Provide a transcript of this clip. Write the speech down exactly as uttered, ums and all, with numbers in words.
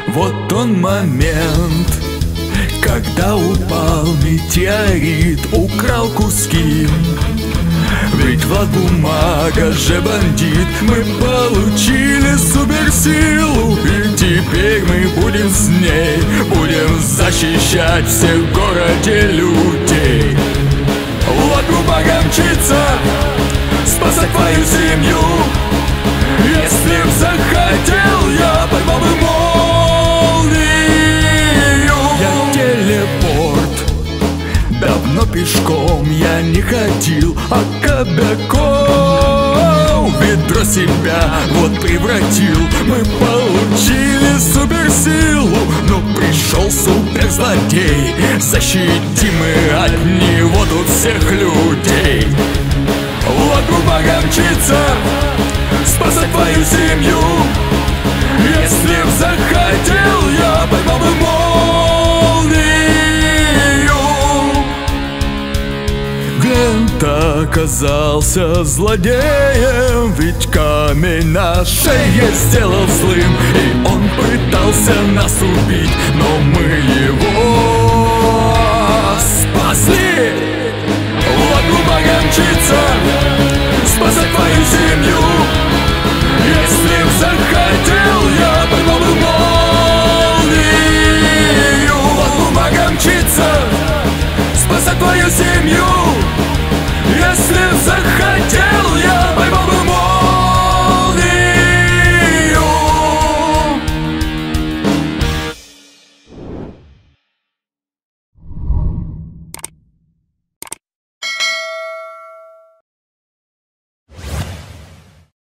Вот он момент, когда упал метеорит, украл куски. Ведь Влад Бумага же бандит. Мы получили суперсилу, и теперь мы будем с ней, будем защищать всех в городе людей. Влад Бумага мчится спасать твою семью. Если б захотел, я поймал бы молнию. Я телепорт, давно пешком я не ходил, а Кобяков ведро себя вот превратил. Мы получили суперсилу, но пришел суперзлодей. Защитим мы от него тут всех людей. Влад Бумага мчится спасать твою семью. Если б захотел, я поймал бы молнию. Глент оказался злодеем, ведь камень на шее сделал злым. И он пытался нас убить, но мы его спасли. Влад Бумага мчится спасать твою семью.